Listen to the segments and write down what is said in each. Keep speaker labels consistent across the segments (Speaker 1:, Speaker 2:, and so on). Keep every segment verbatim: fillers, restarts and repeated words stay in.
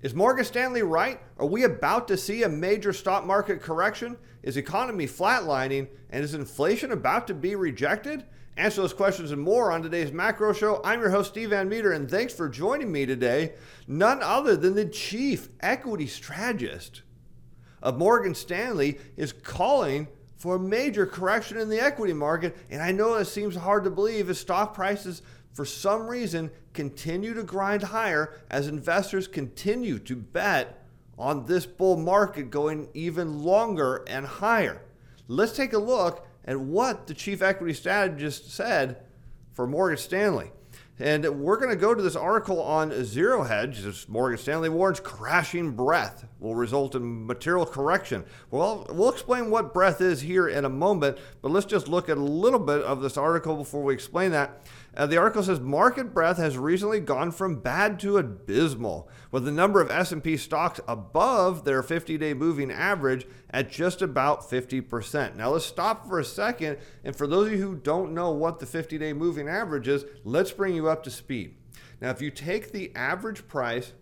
Speaker 1: Is Morgan Stanley right? Are we about to see a major stock market correction? Is economy flatlining? And is inflation about to be rejected? Answer those questions and more on today's Macro Show. I'm your host, Steve Van Meter, and thanks for joining me today. None other than the chief equity strategist of Morgan Stanley is calling for a major correction in the equity market. And I know it seems hard to believe as stock prices, for some reason, continue to grind higher as investors continue to bet on this bull market going even longer and higher. Let's take a look at what the chief equity strategist said for Morgan Stanley. And we're going to go to this article on Zero Hedge. This Morgan Stanley warns crashing breadth will result in material correction. Well, we'll explain what breadth is here in a moment, but let's just look at a little bit of this article before we explain that. Uh, the article says market breadth has recently gone from bad to abysmal, with the number of S and P stocks above their fifty-day moving average at just about fifty percent. Now let's stop for a second, and for those of you who don't know what the fifty-day moving average is, let's bring you up to speed. Now if you take the average price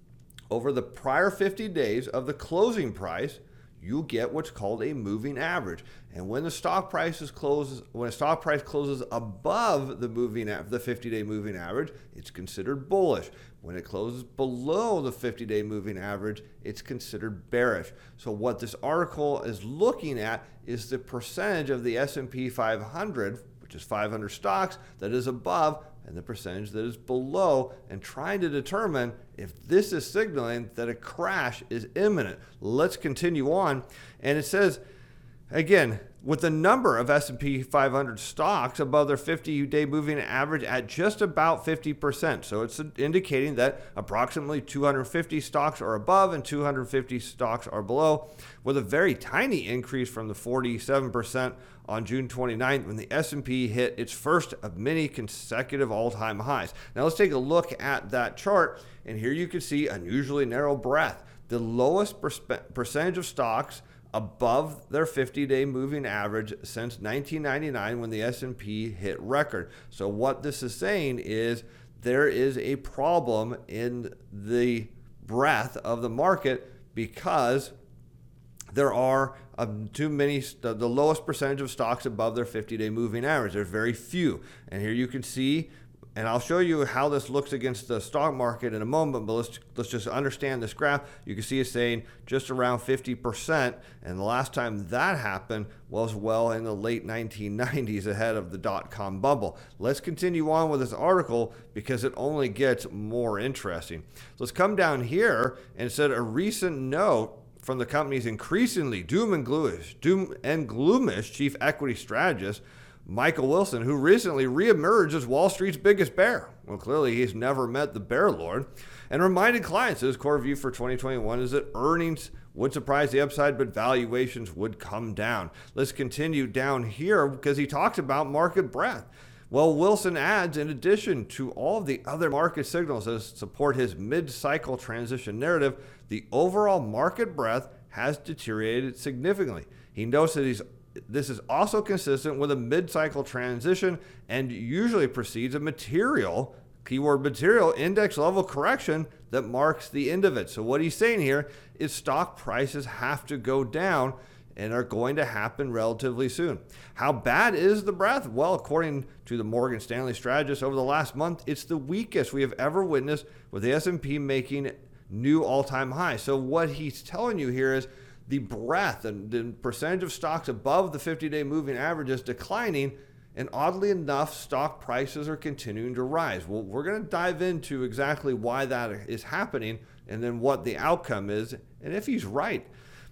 Speaker 1: over the prior fifty days of the closing price, you get what's called a moving average. And when the stock price is closes, when a stock price closes above the moving the fifty-day moving average, it's considered bullish. When it closes below the fifty-day moving average, it's considered bearish. So what this article is looking at is the percentage of the S and P five hundred, which is five hundred stocks, that is above, and the percentage that is below, and trying to determine if this is signaling that a crash is imminent. Let's continue on. And it says, again, with the number of S and P five hundred stocks above their fifty-day moving average at just about fifty percent. So it's indicating that approximately two hundred fifty stocks are above and two hundred fifty stocks are below, with a very tiny increase from the forty-seven percent on June twenty-ninth when the S and P hit its first of many consecutive all-time highs. Now let's take a look at that chart, and here you can see unusually narrow breadth. The lowest perspe- percentage of stocks above their fifty-day moving average since nineteen ninety-nine when the S and P hit record. So what this is saying is there is a problem in the breadth of the market because there are um, too many, the, the lowest percentage of stocks above their fifty-day moving average. There's very few. And here you can see, and I'll show you how this looks against the stock market in a moment, but let's let's just understand this graph. You can see it's saying just around fifty percent, and the last time that happened was well in the late nineteen nineties ahead of the dot-com bubble. Let's continue on with this article because it only gets more interesting. Let's come down here, and it said a recent note from the company's increasingly doom and gloomish, doom and gloomish chief equity strategist, Michael Wilson, who recently reemerged as Wall Street's biggest bear. Well, clearly he's never met the bear lord, and reminded clients that his core view for twenty twenty-one is that earnings would surprise the upside, but valuations would come down. Let's continue down here because he talks about market breadth. Well, Wilson adds, in addition to all of the other market signals that support his mid-cycle transition narrative, the overall market breadth has deteriorated significantly. He notes that he's This is also consistent with a mid-cycle transition and usually precedes a material, keyword material, index level correction that marks the end of it. So what he's saying here is stock prices have to go down and are going to happen relatively soon. How bad is the breadth? Well, according to the Morgan Stanley strategist, over the last month, it's the weakest we have ever witnessed, with the S and P making new all-time highs. So what he's telling you here is the breadth and the percentage of stocks above the fifty-day moving average is declining, and oddly enough, stock prices are continuing to rise. Well, we're going to dive into exactly why that is happening and then what the outcome is, and if he's right.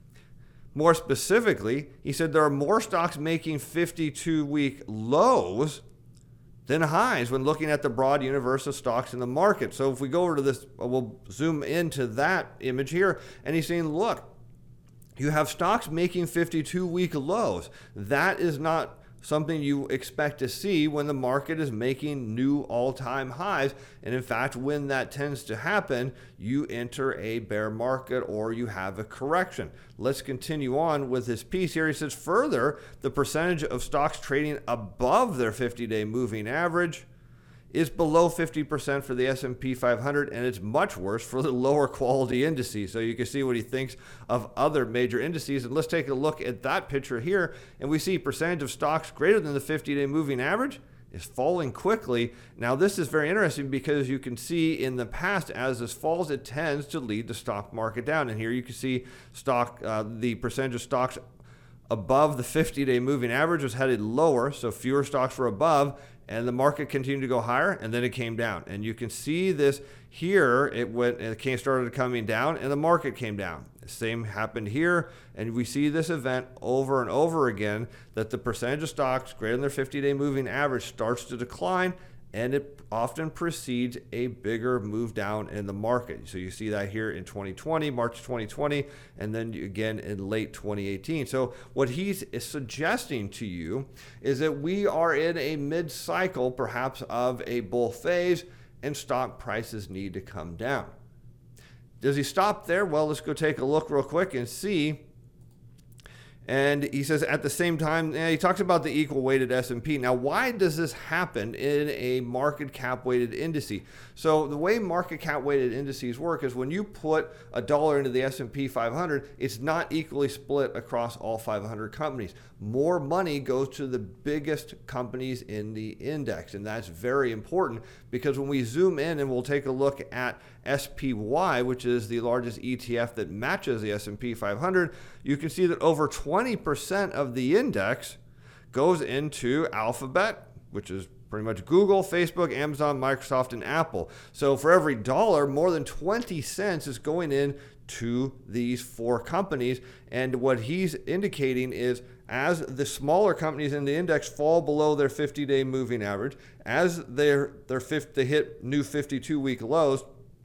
Speaker 1: More specifically, he said there are more stocks making fifty-two-week lows than highs when looking at the broad universe of stocks in the market. So if we go over to this, we'll zoom into that image here, and he's saying, look, you have stocks making fifty-two-week lows. That is not something you expect to see when the market is making new all-time highs. And in fact, when that tends to happen, you enter a bear market or you have a correction. Let's continue on with this piece here. He says, further, the percentage of stocks trading above their fifty-day moving average is below fifty percent for the S and P five hundred, and it's much worse for the lower quality indices. So you can see what he thinks of other major indices. And let's take a look at that picture here, and we see percentage of stocks greater than the fifty-day moving average is falling quickly. Now, this is very interesting because you can see in the past, as this falls, it tends to lead the stock market down. And here you can see stock, uh, the percentage of stocks above the fifty-day moving average was headed lower, so fewer stocks were above, and the market continued to go higher, and then it came down. And you can see this here. It went, it came, started coming down, and the market came down. The same happened here, and we see this event over and over again, that the percentage of stocks greater than their fifty-day moving average starts to decline, and it often precedes a bigger move down in the market. So you see that here in twenty twenty, March twenty twenty, and then again in late twenty eighteen. So what he's suggesting to you is that we are in a mid-cycle, perhaps of a bull phase, and stock prices need to come down. Does he stop there? Well, let's go take a look real quick and see. And he says at the same time, yeah, he talks about the equal weighted S and P. Now, why does this happen in a market cap weighted indice? So the way market cap weighted indices work is when you put a dollar into the S and P five hundred, it's not equally split across all five hundred companies. More money goes to the biggest companies in the index. And that's very important because when we zoom in and we'll take a look at S P Y, which is the largest E T F that matches the S and P five hundred, you can see that over twenty percent of the index goes into Alphabet, which is pretty much Google, Facebook, Amazon, Microsoft, and Apple. So for every dollar, more than twenty cents is going in to these four companies. And what he's indicating is as the smaller companies in the index fall below their fifty-day moving average, as they're, they're fifth, they hit new fifty-two week lows,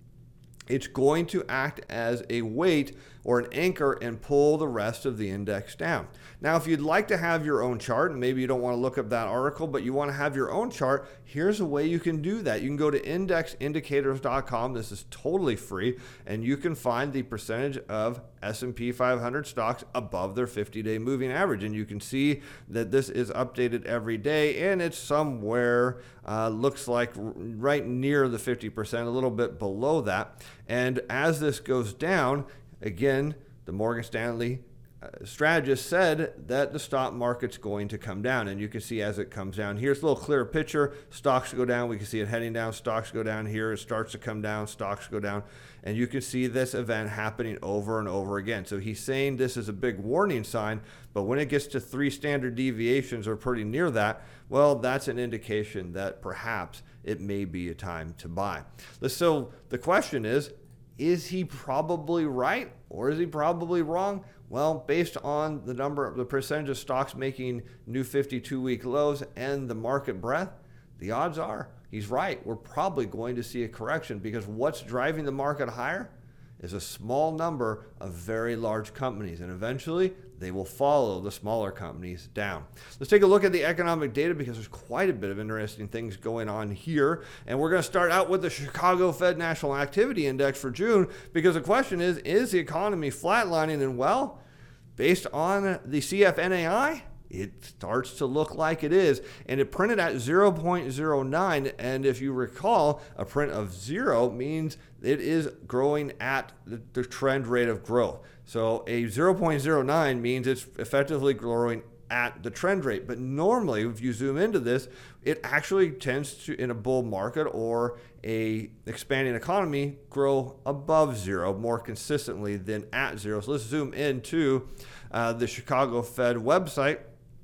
Speaker 1: it's going to act as a weight or an anchor and pull the rest of the index down. Now, if you'd like to have your own chart, and maybe you don't want to look up that article, but you want to have your own chart, here's a way you can do that. You can go to index indicators dot com. This is totally free, and you can find the percentage of S and P five hundred stocks above their fifty-day moving average. And you can see that this is updated every day, and it's somewhere, uh, looks like right near the fifty percent, a little bit below that. And as this goes down, again, the Morgan Stanley uh, strategist said that the stock market's going to come down. And you can see as it comes down, here's a little clearer picture. Stocks go down. We can see it heading down. Stocks go down here. It starts to come down. Stocks go down. And you can see this event happening over and over again. So he's saying this is a big warning sign, but when it gets to three standard deviations or pretty near that, well, that's an indication that perhaps it may be a time to buy. So the question is, is he probably right or is he probably wrong? Well, based on the number of the percentage of stocks making new fifty-two week lows and the market breadth, the odds are he's right. We're probably going to see a correction because what's driving the market higher is a small number of very large companies, and eventually they will follow the smaller companies down. Let's take a look at the economic data because there's quite a bit of interesting things going on here. And we're going to start out with the Chicago Fed National Activity Index for June because the question is, is the economy flatlining? And well, based on the C F N A I, it starts to look like it is, and it printed at zero point zero nine, and if you recall, a print of zero means it is growing at the, the trend rate of growth. So a zero point zero nine means it's effectively growing at the trend rate. But normally, if you zoom into this, it actually tends to, in a bull market or a expanding economy, grow above zero more consistently than at zero. So let's zoom into uh, the Chicago Fed website.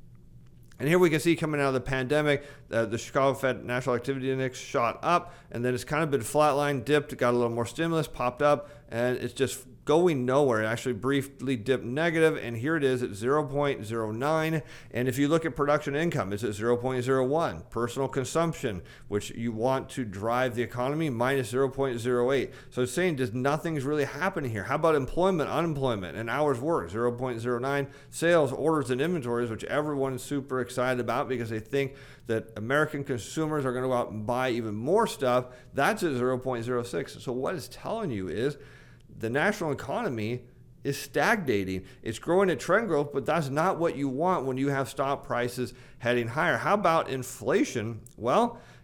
Speaker 1: And here we can see coming out of the pandemic, uh, the Chicago Fed National Activity Index shot up, and then it's kind of been flatlined, dipped, got a little more stimulus, popped up, and it's just going nowhere. It actually briefly dipped negative, and here it is at zero point zero nine. And if you look at production income, it's at zero point zero one. Personal consumption, which you want to drive the economy, minus zero point zero eight. So it's saying just nothing's really happening here. How about employment, unemployment, and hours worked? zero point zero nine. Sales, orders, and inventories, which everyone is super excited about because they think that American consumers are going to go out and buy even more stuff. That's at zero point zero six. So what it's telling you is the national economy is stagnating. It's growing at trend growth, but that's not what you want when you have stock prices heading higher. How about inflation? Well,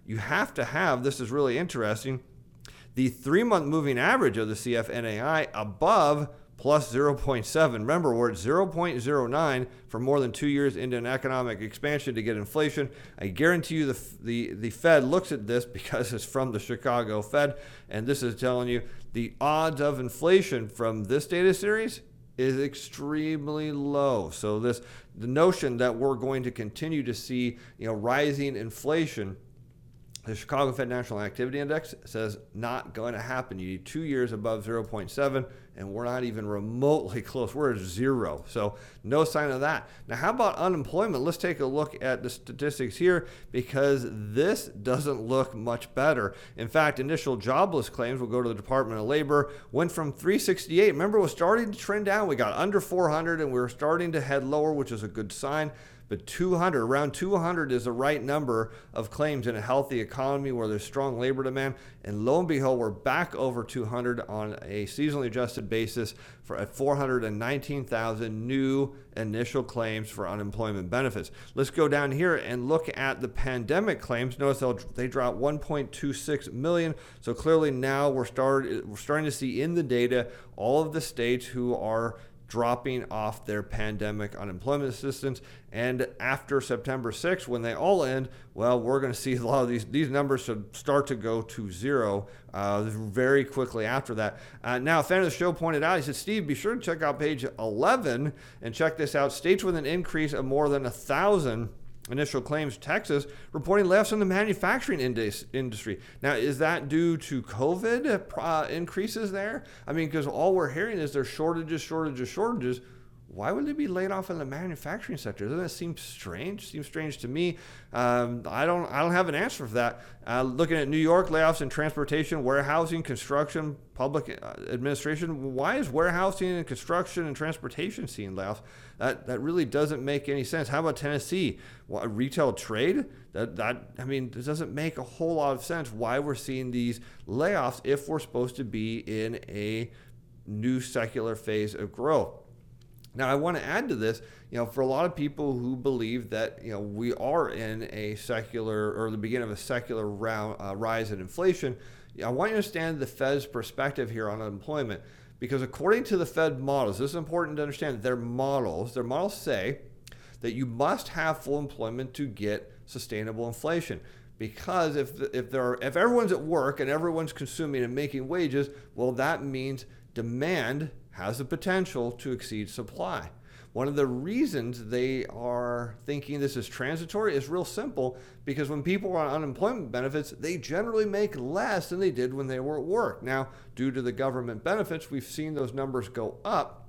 Speaker 1: you have to have, this is really interesting, the three-month moving average of the C F N A I above plus zero point seven. Remember, we're at zero point zero nine for more than two years into an economic expansion to get inflation. I guarantee you the, the, the Fed looks at this because it's from the Chicago Fed, and this is telling you the odds of inflation from this data series is extremely low. So this, the notion that we're going to continue to see, you know, rising inflation, the Chicago Fed National Activity Index says not going to happen. You need two years above zero point seven, and we're not even remotely close. We're at zero. So no sign of that. Now, how about unemployment? Let's take a look at the statistics here, because this doesn't look much better. In fact, initial jobless claims, we'll go to the Department of Labor, went from three sixty-eight. Remember, it was starting to trend down. We got under four hundred, and we were starting to head lower, which is a good sign. But two hundred, around two hundred is the right number of claims in a healthy economy where there's strong labor demand. And lo and behold, we're back over two hundred on a seasonally adjusted basis for at four hundred nineteen thousand new initial claims for unemployment benefits. Let's go down here and look at the pandemic claims. Notice they dropped one point two six million. So clearly now we're, start, we're starting to see in the data all of the states who are dropping off their pandemic unemployment assistance. And after September sixth, when they all end, well, we're going to see a lot of these, these numbers should start to go to zero uh, very quickly after that. Uh, now, a fan of the show pointed out, he said, Steve, be sure to check out page eleven and check this out. States with an increase of more than a thousand initial claims. Texas reporting layoffs in the manufacturing industry. Now, is that due to COVID uh, increases there? I mean, because all we're hearing is there's shortages, shortages, shortages. Why would they be laid off in the manufacturing sector? Doesn't that seem strange? Seems strange to me. Um, I don't. I don't have an answer for that. Uh, looking at New York, layoffs in transportation, warehousing, construction, public administration. Why is warehousing and construction and transportation seeing layoffs? That that really doesn't make any sense. How about Tennessee? Well, retail trade. That that I mean, it doesn't make a whole lot of sense why we're seeing these layoffs if we're supposed to be in a new secular phase of growth. Now, I want to add to this, you know, for a lot of people who believe that, you know, we are in a secular or the beginning of a secular round, uh, rise in inflation, I want you to understand the Fed's perspective here on unemployment, because according to the Fed models, this is important to understand, their models, their models say that you must have full employment to get sustainable inflation. Because if if there are, if everyone's at work and everyone's consuming and making wages, well, that means demand has the potential to exceed supply. One of the reasons they are thinking this is transitory is real simple, because when people are on unemployment benefits, they generally make less than they did when they were at work. Now, due to the government benefits, we've seen those numbers go up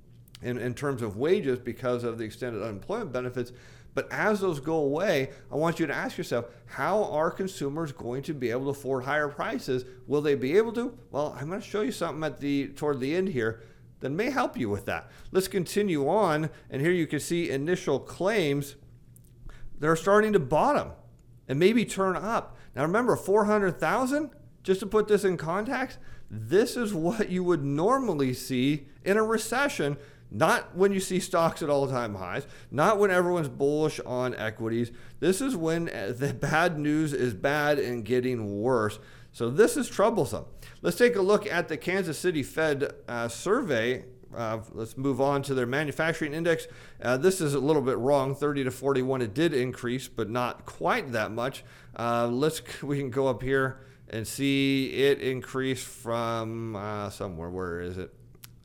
Speaker 1: in, in terms of wages because of the extended unemployment benefits. But as those go away, I want you to ask yourself, how are consumers going to be able to afford higher prices? Will they be able to? Well, I'm going to show you something at the toward the end here that may help you with that. Let's continue on, and here you can see initial claims. They're starting to bottom and maybe turn up. Now remember, four hundred thousand, just to put this in context, this is what you would normally see in a recession. Not when you see stocks at all-time highs, not when everyone's bullish on equities. This is when the bad news is bad and getting worse. So this is troublesome. Let's take a look at the Kansas City Fed uh, survey. Uh, let's move on to their manufacturing index. Uh, this is a little bit wrong, thirty to forty-one. It did increase, but not quite that much. Uh, let's we can go up here and see it increased from uh, somewhere. Where is it?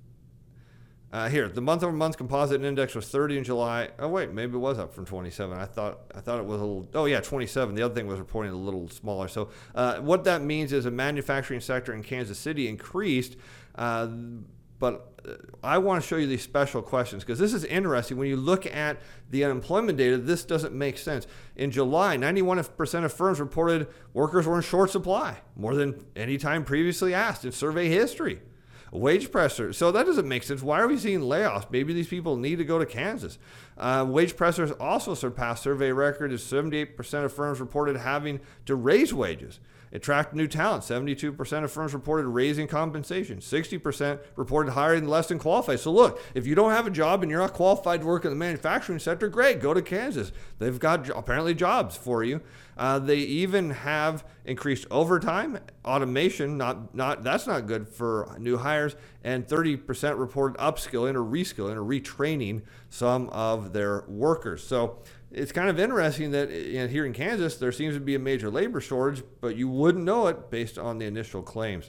Speaker 1: Uh, here, the month-over-month composite index was thirty in July. Oh wait, maybe it was up from twenty-seven. I thought I thought it was a little. Oh yeah, twenty-seven. The other thing was reporting a little smaller. So uh, what that means is a manufacturing sector in Kansas City increased. Uh, but I want to show you these special questions, because this is interesting. When you look at the unemployment data, this doesn't make sense. In July, ninety-one percent of firms reported workers were in short supply, more than any time previously asked in survey history. Wage pressure. So that doesn't make sense. Why are we seeing layoffs? Maybe these people need to go to Kansas. Uh, wage pressures also surpassed survey record as seventy-eight percent of firms reported having to raise wages. Attract new talent. seventy-two percent of firms reported raising compensation. sixty percent reported hiring less than qualified. So look, if you don't have a job and you're not qualified to work in the manufacturing sector, great, go to Kansas. They've got apparently jobs for you. Uh, they even have increased overtime, automation. Not not that's not good for new hires. And thirty percent reported upskilling or reskilling or retraining some of their workers. So it's kind of interesting that, you know, here in Kansas, there seems to be a major labor shortage, but you wouldn't know it based on the initial claims.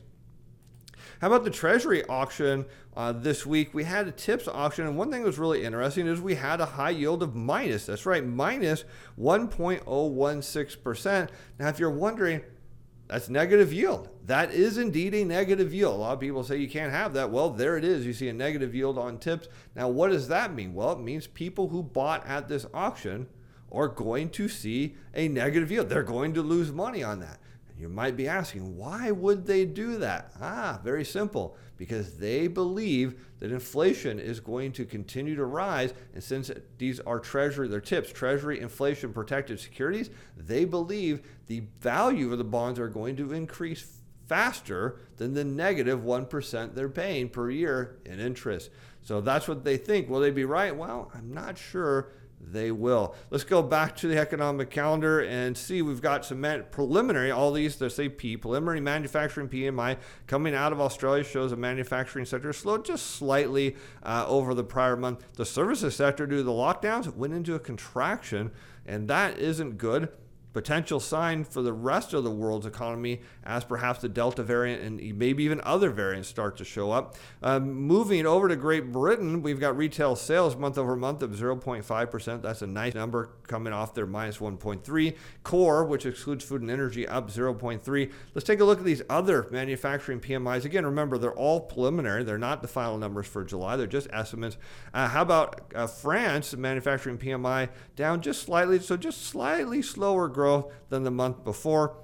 Speaker 1: How about the Treasury auction uh, this week? We had a TIPS auction, and one thing that was really interesting is we had a high yield of minus. That's right, minus one point zero one six percent. Now, if you're wondering, that's negative yield. That is indeed a negative yield. A lot of people say you can't have that. Well, there it is. You see a negative yield on TIPS. Now, what does that mean? Well, it means people who bought at this auction are going to see a negative yield. They're going to lose money on that. You might be asking, why would they do that? Ah, very simple. Because they believe that inflation is going to continue to rise. And since these are Treasury, they're TIPS, Treasury inflation protected securities, they believe the value of the bonds are going to increase faster than the negative one percent they're paying per year in interest. So that's what they think. Will they be right? Well, I'm not sure they will. Let's go back to the economic calendar and see. We've got some man- preliminary, all these, they say P, preliminary manufacturing P M I coming out of Australia shows a manufacturing sector slowed just slightly uh, over the prior month. The services sector, due to the lockdowns, went into a contraction, and that isn't good. Potential sign for the rest of the world's economy as perhaps the Delta variant and maybe even other variants start to show up. Um, moving over to Great Britain, we've got retail sales month over month of zero point five percent. That's a nice number coming off their minus one point three. Core, which excludes food and energy, up zero point three. Let's take a look at these other manufacturing P M Is. Again, remember, they're all preliminary. They're not the final numbers for July. They're just estimates. Uh, how about uh, France, manufacturing P M I down just slightly, so just slightly slower growth than the month before.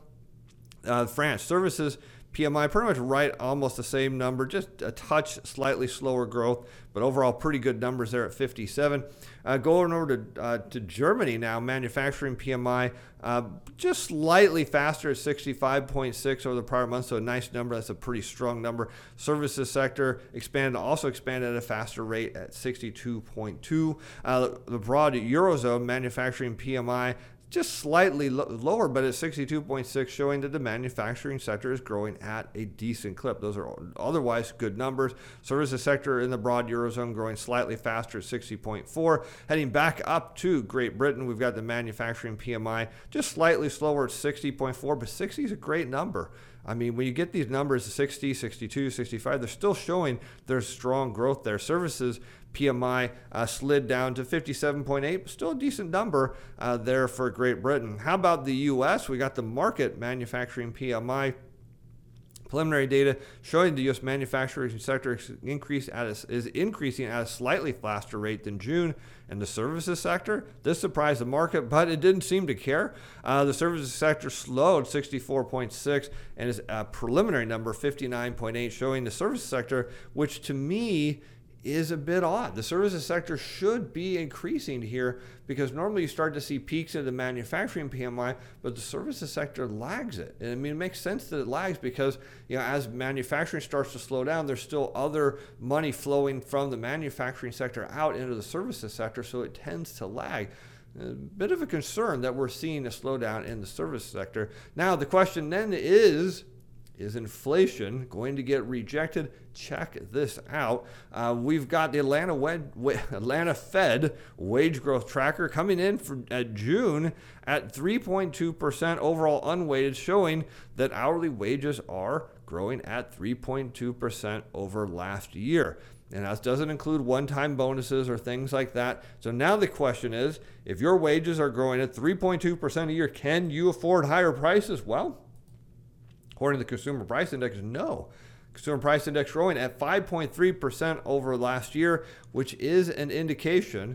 Speaker 1: Uh, France services P M I pretty much right, almost the same number, just a touch slightly slower growth, but overall pretty good numbers there at fifty-seven. Uh, going over to uh, to Germany now, manufacturing P M I uh, just slightly faster at sixty-five point six over the prior month, so a nice number. That's a pretty strong number. Services sector expanded, also expanded at a faster rate at sixty-two point two. Uh, the broad Eurozone manufacturing P M I just slightly lo- lower, but at sixty-two point six, showing that the manufacturing sector is growing at a decent clip. Those are otherwise good numbers. Services sector in the broad Eurozone growing slightly faster at sixty point four. Heading back up to Great Britain, we've got the manufacturing P M I just slightly slower at sixty point four, but sixty is a great number. I mean, when you get these numbers, sixty, sixty-two, sixty-five, they're still showing there's strong growth there. Services P M I uh, slid down to fifty-seven point eight, still a decent number uh, there for Great Britain. How about the U S? We got the market manufacturing P M I. Preliminary data showing the U S manufacturing sector increase at a, is increasing at a slightly faster rate than June. And the services sector, this surprised the market, but it didn't seem to care. Uh, the services sector slowed sixty-four point six and is a preliminary number fifty-nine point eight, showing the services sector, which to me is a bit odd. The services sector should be increasing here because normally you start to see peaks in the manufacturing P M I, but the services sector lags it. And I mean, it makes sense that it lags because, you know, as manufacturing starts to slow down, there's still other money flowing from the manufacturing sector out into the services sector, so it tends to lag. A bit of a concern that we're seeing a slowdown in the service sector. Now, the question then is, is inflation going to get rejected? Check this out. Uh, we've got the Atlanta, Wed- Atlanta Fed wage growth tracker coming in for uh, June at three point two percent overall unweighted, showing that hourly wages are growing at three point two percent over last year. And that doesn't include one-time bonuses or things like that. So now the question is, if your wages are growing at three point two percent a year, can you afford higher prices? Well, according to the Consumer Price Index, no. Consumer Price Index growing at five point three percent over last year, which is an indication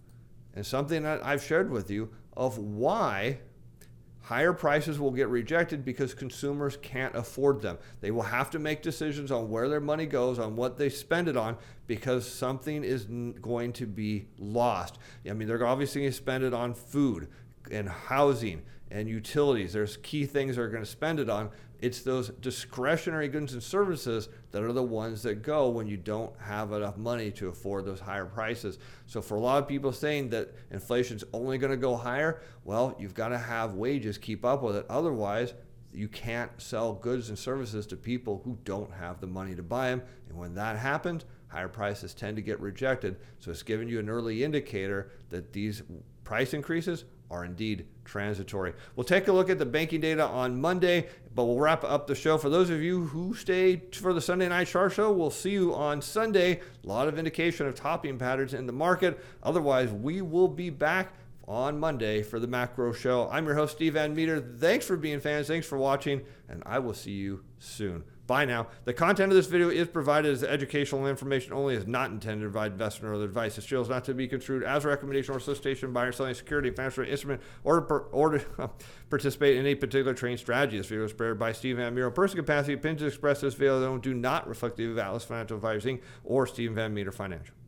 Speaker 1: and something that I've shared with you of why higher prices will get rejected, because consumers can't afford them. They will have to make decisions on where their money goes, on what they spend it on, because something is going to be lost. I mean, they're obviously going to spend it on food, and housing and utilities. There's key things they're going to spend it on. It's those discretionary goods and services that are the ones that go when you don't have enough money to afford those higher prices. So for a lot of people saying that inflation's only going to go higher, well, you've got to have wages keep up with it. Otherwise, you can't sell goods and services to people who don't have the money to buy them. And when that happens, higher prices tend to get rejected. So it's giving you an early indicator that these price increases are indeed transitory. We'll take a look at the banking data on Monday, but we'll wrap up the show. For those of you who stay for the Sunday Night Chart Show, we'll see you on Sunday. A lot of indication of topping patterns in the market. Otherwise, we will be back on Monday for the Macro Show. I'm your host, Steve Van Meter. Thanks for being fans. Thanks for watching, and I will see you soon. Bye now. The content of this video is provided as educational information only, is not intended to provide investment or other advice. This show is not to be construed as a recommendation or solicitation by or selling security, financial instrument, or to, per, or to participate in any particular trading strategy. This video is prepared by Steve Van Meter. Person capacity opinions expressed in this video do not reflect the Atlas Financial Advising or Steve Van Meter Financial.